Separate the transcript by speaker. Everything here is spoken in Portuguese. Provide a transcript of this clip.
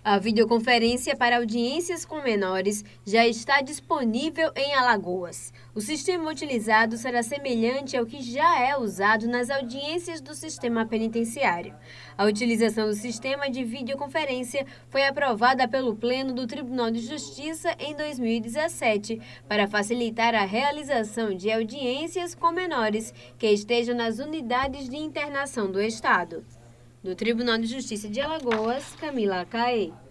Speaker 1: A videoconferência para audiências com menores já está disponível em Alagoas. O sistema utilizado será semelhante ao que já é usado nas audiências do sistema penitenciário. A utilização do sistema de videoconferência foi aprovada pelo Pleno do Tribunal de Justiça em 2017 para facilitar a realização de audiências com menores que estejam nas unidades de internação do Estado. Do Tribunal de Justiça de Alagoas, Camila Caê.